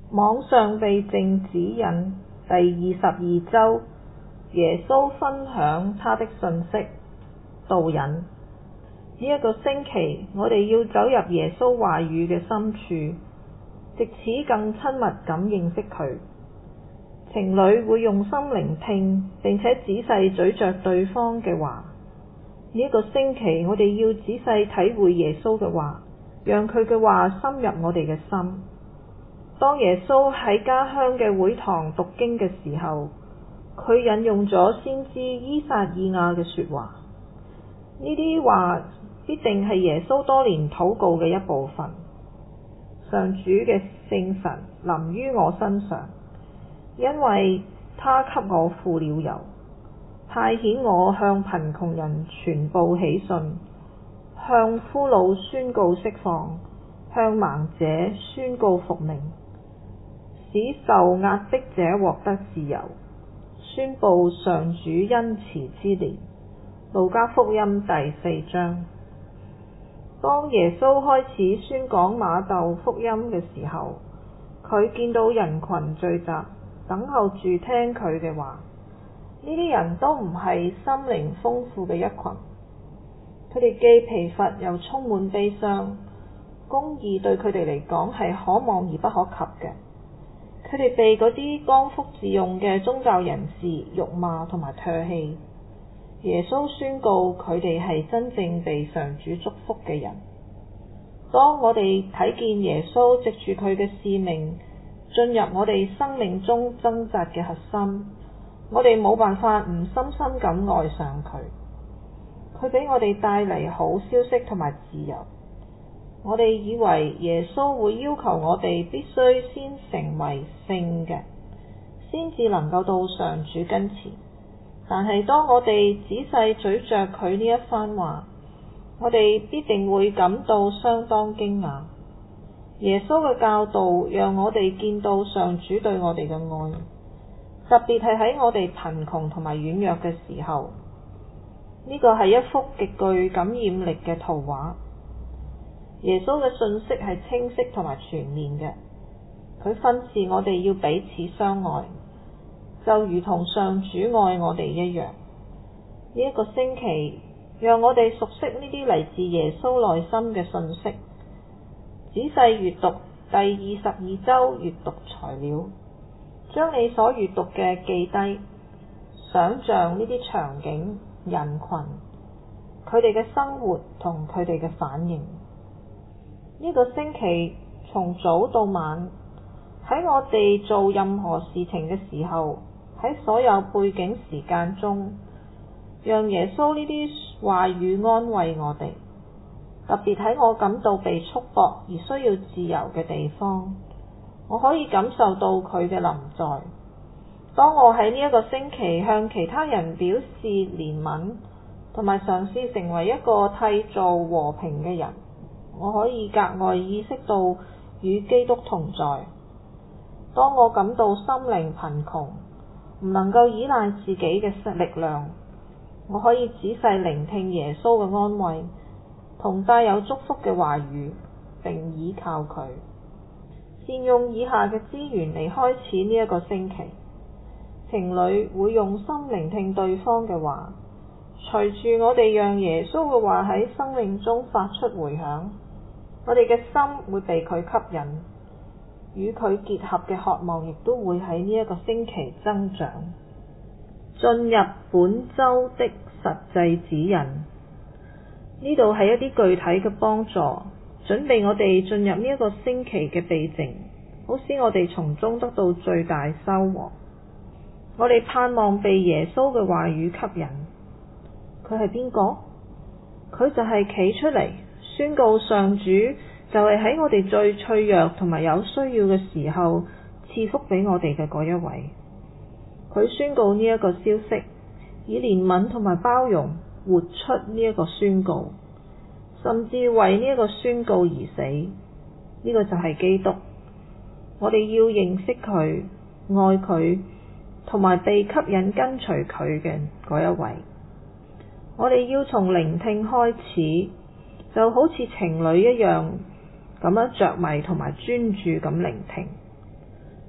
網上避靜指引第22週，耶穌分享他的訊息，導引。呢一個星期，我哋要走入耶穌話語嘅深處，藉此更親密咁認識佢。情侶會用心聆聽，並且仔細咀嚼對方嘅話。呢一個星期，我哋要仔細體會耶穌嘅話，讓佢嘅話深入我哋嘅心。當耶穌喺家鄉嘅會堂讀經嘅時候，佢引用咗先知依撒意亞嘅說話。呢啲話必定係耶穌多年禱告嘅一部分。上主嘅聖神臨於我身上，因為他給我付了油，派遣我向貧窮人傳報喜訊，向俘虜宣告釋放，向盲者宣告復明，使受壓迫者獲得自由，宣布上主恩慈之年。路加福音第4章。當耶穌開始宣講馬竇福音嘅時候，佢見到人群聚集，等候住聽佢嘅話。呢啲人都唔係心靈豐富嘅一群，佢哋既疲乏又充滿悲傷。公義對佢哋嚟講係可望而不可及嘅。佢哋被嗰啲剛愎自用嘅宗教人士辱罵同埋唾棄。耶穌宣告佢哋係真正被上主祝福嘅人。當我哋睇見耶穌藉住佢嘅使命進入我哋生命中掙扎嘅核心，我哋冇辦法唔深深咁愛上佢。佢俾我哋帶嚟好消息同埋自由。我哋以為耶穌會要求我哋必須先成為聖嘅，先至能夠到上主跟前。但係當我哋仔細咀嚼佢呢一番話，我哋必定會感到相當驚訝。耶穌嘅教導讓我哋見到上主對我哋嘅愛，特別係喺我哋貧窮同埋軟弱嘅時候。呢個係一幅極具感染力嘅圖畫。耶穌嘅訊息係清晰同埋全面嘅，佢訓示我哋要彼此相愛，就如同上主愛我哋一樣。呢一個星期，讓我哋熟悉呢啲嚟自耶穌內心嘅訊息，仔細閱讀第22週閱讀材料，將你所閱讀嘅記低，想像呢啲場景、人群，佢哋嘅生活同佢哋嘅反應。呢個星期從早到晚，喺我哋做任何事情嘅時候，喺所有背景時間中，讓耶穌呢啲話語安慰我哋。特別喺我感到被束縛而需要自由嘅地方，我可以感受到佢嘅臨在。當我喺呢一個星期向其他人表示憐憫，同埋嘗試成為一個締造和平嘅人，我可以格外意識到與基督同在。當我感到心靈貧窮，唔能夠依賴自己嘅力量，我可以仔細聆聽耶穌嘅安慰，同帶有祝福嘅話語，並倚靠佢。善用以下嘅資源嚟開始呢一個星期。情侶會用心聆聽對方嘅話，隨住我哋讓耶穌嘅話喺生命中發出回響，我哋嘅心會被佢吸引，與佢結合嘅渴望亦都會喺呢一個星期增長。進入本週的實際指引，呢度係一啲具體嘅幫助，準備我哋進入呢一個星期嘅避靜，好使我哋從中得到最大收穫。我哋盼望被耶穌嘅話語吸引。佢係邊個？佢就係企出嚟宣告上主就係喺我哋最脆弱同埋有需要嘅時候賜福俾我哋嘅嗰一位。佢宣告呢一個消息，以憐憫同埋包容活出呢一個宣告，甚至為呢一個宣告而死。呢個就係基督。我哋要認識佢，愛佢，同埋被吸引跟隨佢嘅嗰一位。我哋要從聆聽開始，就好似情侶一樣咁樣着迷同埋專注咁聆聽。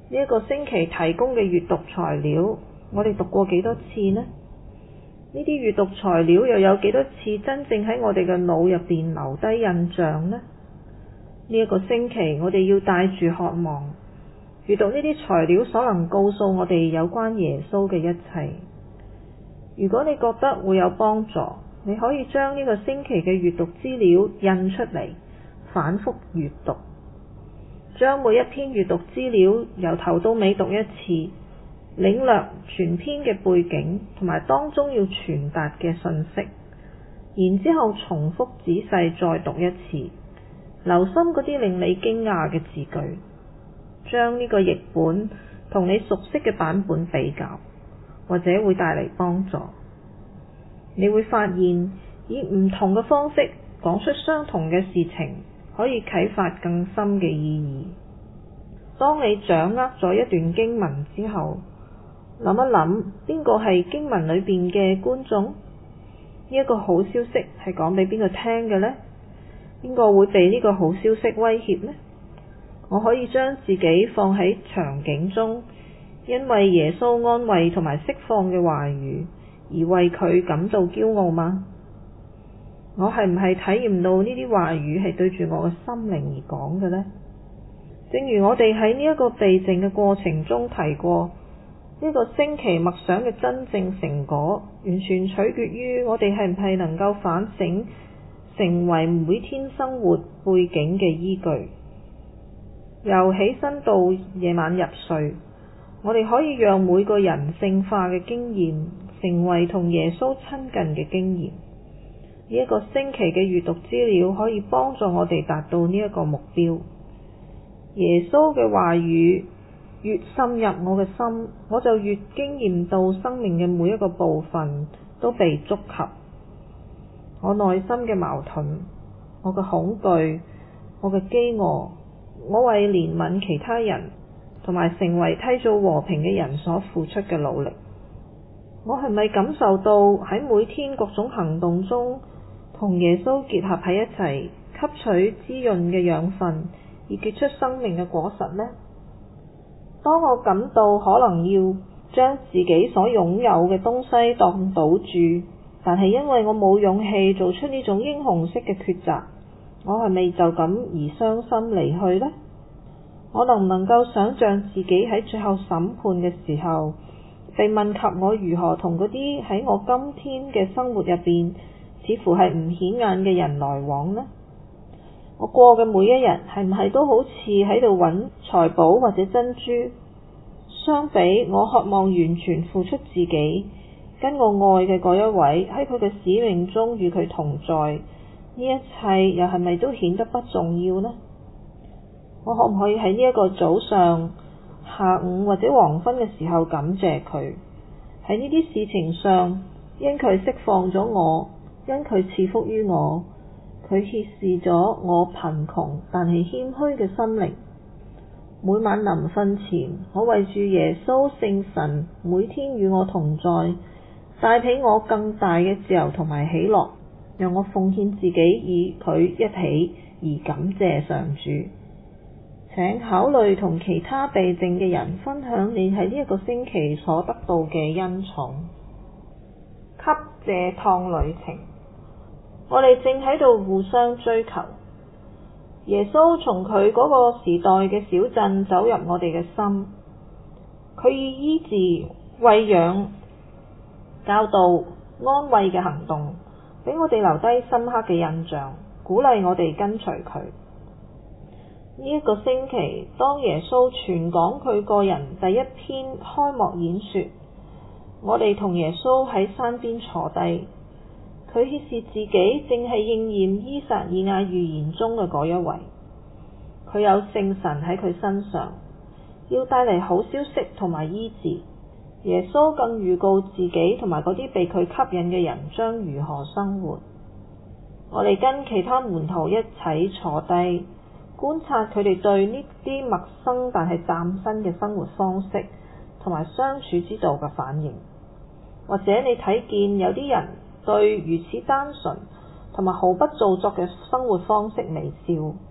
呢一個星期提供嘅閱讀材料，我哋讀過幾多次呢？呢啲閱讀材料又有幾多次真正喺我哋嘅腦入邊留低印象呢？呢一個星期我哋要帶住渴望，閱讀呢啲材料所能告訴我哋有關耶穌嘅一切。如果你覺得會有幫助，你可以將呢個星期嘅閱讀資料印出嚟，反覆閱讀，將每一篇閱讀資料由頭到尾讀一次，領略全篇嘅背景同埋當中要傳達嘅信息，然之後重複仔細再讀一次，留心嗰啲令你驚訝嘅字句，將呢個譯本同你熟悉嘅版本比較，或者會帶嚟幫助。你會發現以唔同嘅方式講出相同嘅事情，可以啟發更深嘅意義。當你掌握咗一段經文之後，諗一諗邊個係經文裏邊嘅觀眾？呢一個好消息係講俾邊個聽嘅呢？邊個會被呢個好消息威脅呢？我可以將自己放喺場景中，因為耶穌安慰同埋釋放嘅話語而為佢感到驕傲嗎？我係唔係體驗到呢啲話語係對住我嘅心靈而講嘅呢？正如我哋喺呢一個避靜嘅過程中提過，呢個星期默想嘅真正成果，完全取決於我哋係唔係能夠反省，成為每天生活背景嘅依據。由起身到夜晚入睡，我哋可以讓每個人性化嘅經驗成為同耶穌親近嘅經驗。呢一個星期嘅閱讀資料可以幫助我哋達到呢一個目標。耶穌嘅話語越深入我嘅心，我就越經驗到生命嘅每一個部分都被觸及。我內心嘅矛盾，我嘅恐懼，我嘅飢餓，我為憐憫其他人同埋成為締造和平嘅人所付出嘅努力，我係咪感受到喺每天各種行動中同耶穌結合喺一齊，吸取滋潤嘅養分而結出生命嘅果實呢？當我感到可能要將自己所擁有嘅東西當賭注，但係因為我冇勇氣做出呢種英雄式嘅抉擇，我係咪就咁而傷心離去呢？我能唔能夠想像自己喺最後審判嘅時候，被問及我如何同嗰啲喺我今天嘅生活入邊似乎係唔顯眼嘅人來往呢？我過嘅每一日係唔係都好似喺度揾財寶或者珍珠？相比我渴望完全付出自己，跟我愛嘅嗰一位喺佢嘅使命中與佢同在，呢一切又係咪都顯得不重要呢？我可唔可以喺呢一個早上、下午或者黃昏嘅時候感謝佢？喺呢啲事情上，因佢釋放咗我，因佢賜福於我，佢揭示咗我貧窮但係謙虛嘅心靈。每晚臨瞓前，我為住耶穌聖神每天與我同在，帶俾我更大嘅自由同埋喜樂，讓我奉獻自己與佢一起而感謝上主。請考慮同其他避靜嘅人分享你喺呢一個星期所得到嘅恩寵。給這趟旅程，我哋正喺度互相追求。耶穌從佢嗰個時代嘅小鎮走入我哋嘅心，佢以醫治、餵養、教導、安慰嘅行動，俾我哋留低深刻嘅印象，鼓勵我哋跟隨佢。呢一個星期，當耶穌傳講佢個人第一篇開幕演說，我哋同耶穌喺山邊坐低，佢顯示自己正係應驗依撒意亞預言中嘅嗰一位。佢有聖神喺佢身上，要帶嚟好消息同埋醫治。耶穌更預告自己同埋嗰啲被佢吸引嘅人將如何生活。我哋跟其他門徒一齊坐低，觀察佢哋對呢啲陌生但係嶄新嘅生活方式同埋相處之道嘅反應。或者你睇見有啲人對如此單純同埋毫不做作嘅生活方式微笑，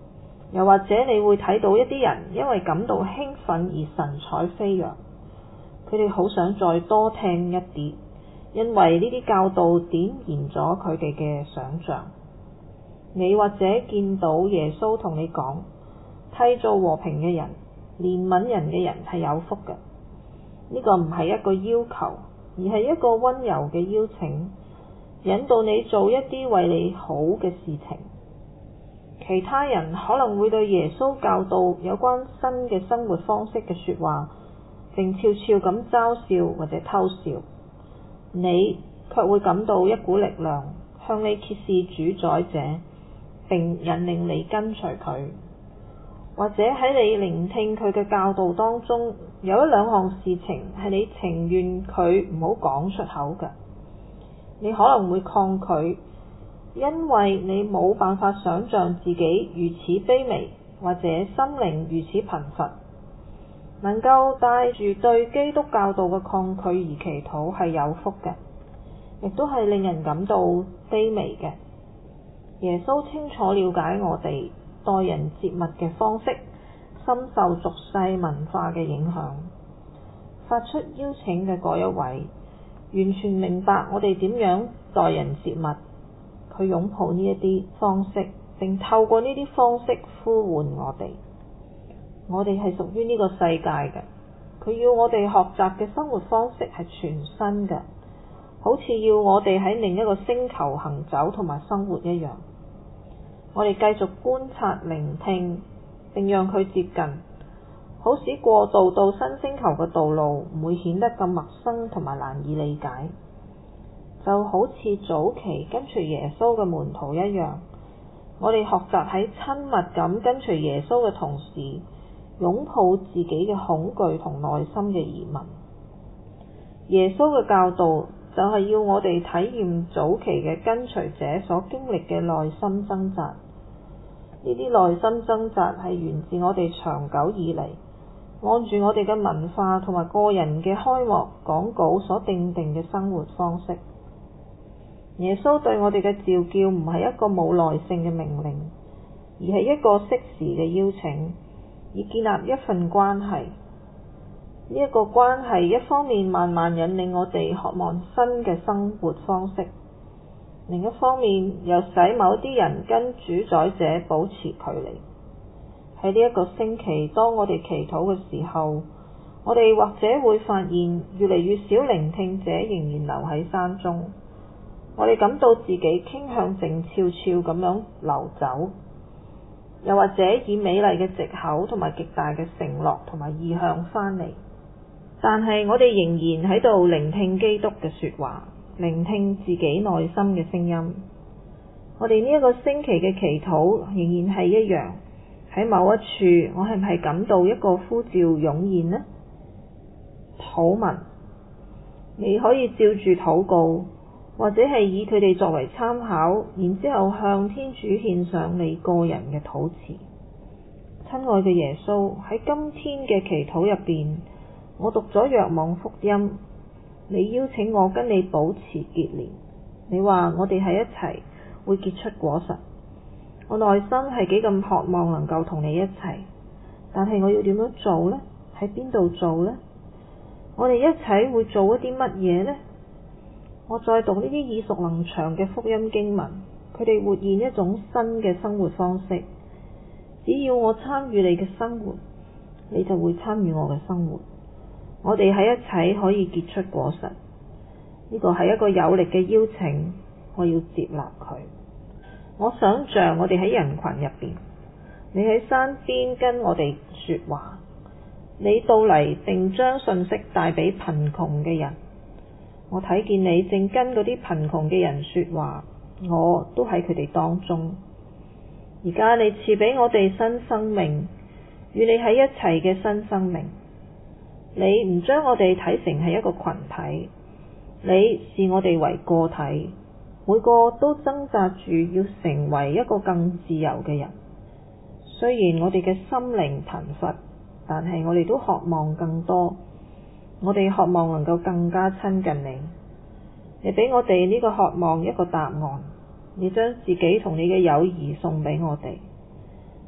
又或者你會睇到一啲人因為感到興奮而神采飛揚，佢哋好想再多聽一啲，因為呢啲教導點燃咗佢哋嘅想像。你或者見到耶穌同你講，締造和平嘅人、憐憫人嘅人係有福嘅。呢個唔係一個要求，而係一個溫柔嘅邀請，引導你做一啲為你好嘅事情。其他人可能會對耶穌教導有關新嘅生活方式嘅說話，靜悄悄咁嘲笑或者偷笑，你卻會感到一股力量向你揭示主宰者，並引領你跟隨佢。或者喺你聆聽佢嘅教導當中，有一兩項事情係你情願佢唔好講出口嘅。你可能會抗拒，因為你冇辦法想像自己如此卑微，或者心靈如此貧乏。能夠帶住對基督教導嘅抗拒而祈禱係有福嘅，亦都係令人感到卑微嘅。耶穌清楚了解我哋待人接物嘅方式，深受俗世文化嘅影響。發出邀請嘅嗰一位，完全明白我哋點樣待人接物。佢擁抱呢一啲方式，並透過呢啲方式呼喚我哋。我哋係屬於呢個世界嘅，佢要我哋學習嘅生活方式係全新嘅，好似要我哋喺另一個星球行走同埋生活一樣。我哋繼續觀察、聆聽，並讓佢接近，好使過渡到新星球嘅道路唔會顯得咁陌生同埋難以理解。就好似早期跟隨耶穌嘅門徒一樣，我哋學習喺親密咁跟隨耶穌嘅同時，擁抱自己嘅恐懼同內心嘅疑問。耶穌嘅教導就係要我哋體驗早期嘅跟隨者所經歷嘅內心掙扎。呢啲內心掙扎係源自我哋長久以嚟按住我哋嘅文化同埋個人嘅開幕講稿所訂定嘅生活方式。耶穌對我哋嘅召叫唔係一個冇耐性嘅命令，而係一個適時嘅邀請，以建立一份關係。呢一個關係一方面慢慢引領我哋渴望新嘅生活方式，另一方面又使某啲人跟主宰者保持距離。喺呢一個星期，當我哋祈禱嘅時候，我哋或者會發現越嚟越少聆聽者仍然留喺山中。我哋感到自己傾向靜悄悄咁樣流走，又或者以美麗嘅藉口同埋極大嘅承諾同埋意向返嚟。但係我哋仍然喺度聆聽基督嘅說話，聆聽自己內心嘅聲音。我哋呢一個星期嘅祈禱仍然係一樣，喺某一處我係唔係感到一個呼召湧現呢？禱文，你可以照住禱告，或者係以佢哋作為參考，然之後向天主獻上你個人嘅禱詞。親愛嘅耶穌，喺今天嘅祈禱入邊，我讀咗若望福音，你邀請我跟你保持結連，你話我哋喺一齊會結出果實。我內心係幾咁渴望能夠同你一齊，但係我要點樣做呢？喺邊度做呢？我哋一齊會做一啲乜嘢呢？我再讀呢啲耳熟能詳嘅福音經文，佢哋活現一種新嘅生活方式。只要我參與你嘅生活，你就會參與我嘅生活。我哋喺一齊可以結出果實。呢個係一個有力嘅邀請，我要接納佢。我想像我哋喺人群入邊，你喺山邊跟我哋說話，你到嚟並將信息帶俾貧窮嘅人。我睇見你正跟嗰啲貧窮嘅人說話，我都喺佢哋當中。而家你賜俾我哋新生命，與你喺一齊嘅新生命。你唔將我哋睇成係一個群體，你視我哋為個體，每個都掙扎住要成為一個更自由嘅人。雖然我哋嘅心靈貧乏，但係我哋都渴望更多。我哋渴望能夠更加親近你。你俾我哋呢個渴望一個答案，你將自己同你嘅友誼送俾我哋。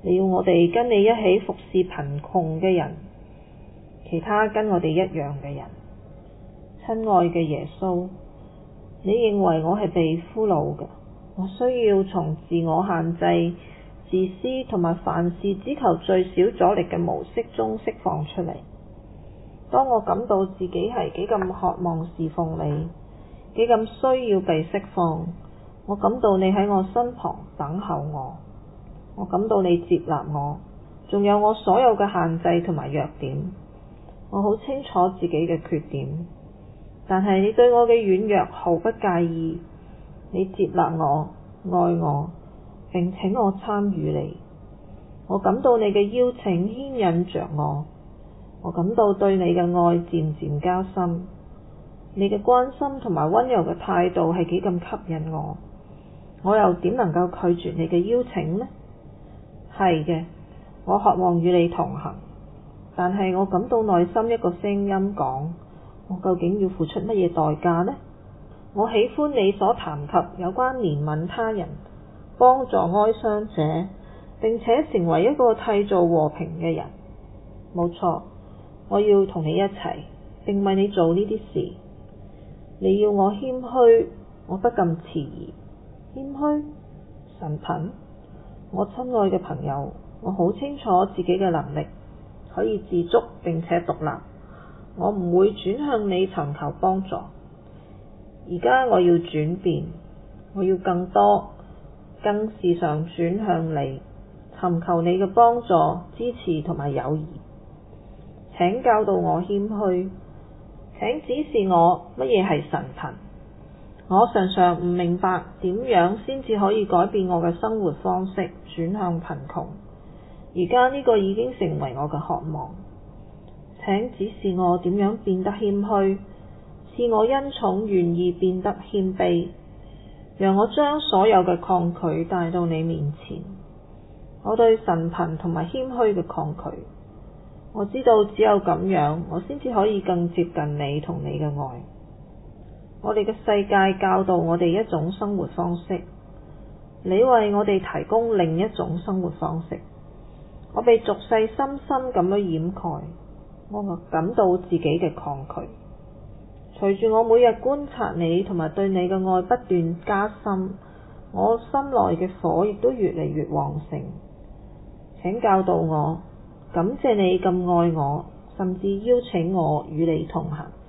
你要我哋跟你一起服侍貧窮嘅人，其他跟我哋一樣嘅人。親愛嘅耶穌，你認為我係被俘虜嘅，我需要從自我限制、自私同埋凡事只求最少阻力嘅模式中釋放出嚟。當我感到自己係幾咁渴望侍奉你，幾咁需要被釋放，我感到你喺我身旁等候我感到你接納我，仲有我所有嘅限制同埋弱點。我好清楚自己嘅缺點，但係你對我嘅軟弱毫不介意。你接納我，愛我，並請我參與你。我感到你嘅邀請牽引着我感到對你嘅愛漸漸加深。你嘅關心同埋溫柔嘅態度係幾咁吸引我又點能夠拒絕你嘅邀請呢？係嘅，我渴望與你同行，但係我感到內心一個聲音講，我究竟要付出乜嘢代價呢？我喜歡你所談及有關憐憫他人、幫助哀傷者，並且成為一個締造和平嘅人。冇錯，我要同你一齊，並為你做呢啲事。你要我謙虛，我不禁遲疑。謙虛？神貧？我親愛嘅朋友，我好清楚自己嘅能力，可以自足並且獨立。我唔會轉向你尋求幫助。而家我要轉變，我要更多、更時常轉向你，尋求你嘅幫助、支持同埋友誼。請教導我謙虛，請指示我乜嘢係神貧。我常常唔明白點樣先至可以改變我嘅生活方式，轉向貧窮。而家呢個已經成為我嘅渴望。請指示我點樣變得謙虛，賜我恩寵，願意變得謙卑，讓我將所有嘅抗拒帶到你面前。我對神貧同埋謙虛嘅抗拒，我知道只有咁樣，我先至可以更接近你同你嘅愛。我哋嘅世界教導我哋一種生活方式，你為我哋提供另一種生活方式。我被俗世深深咁樣掩蓋，我感到自己嘅抗拒。隨住我每日觀察你同埋對你嘅愛不斷加深，我心內嘅火亦都越嚟越旺盛。請教導我，感謝你咁愛我，甚至邀請我與你同行。